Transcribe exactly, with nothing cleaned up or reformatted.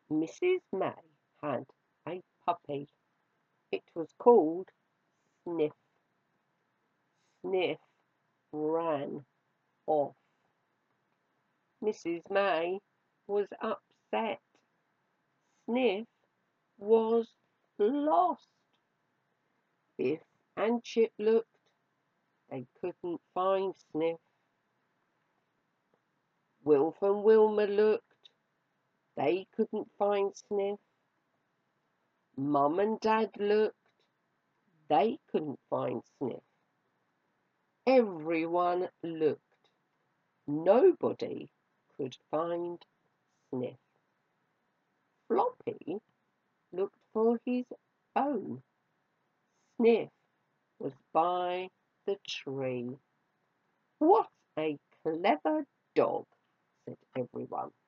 Missus May had a puppy. It was called Sniff. Sniff ran off. Missus May was upset. Sniff was lost. Biff and Chip looked. They couldn't find Sniff. Wilf and Wilma looked. They couldn't find Sniff. Mum and Dad looked. They couldn't find Sniff. Everyone looked. Nobody could find Sniff. Floppy looked for his bone. Sniff was by the tree. "What a clever dog!" said everyone.